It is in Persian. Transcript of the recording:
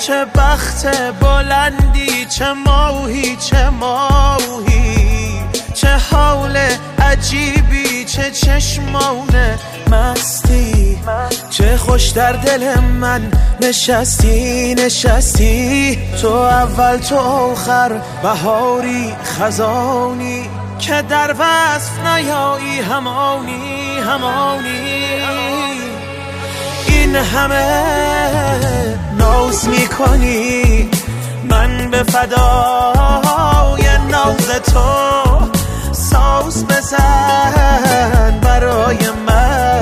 چه بخت بلندی، چه ماهی چه ماهی، چه حال عجیبی، چه چشمان مستی، چه خوش در دل من نشستی نشستی. تو اول تو آخر، بهاری خزانی که در وصف نیایی، همانی همانی. این همه ناز میکنی، من به فدای ناز تو، ساز بزن برای من.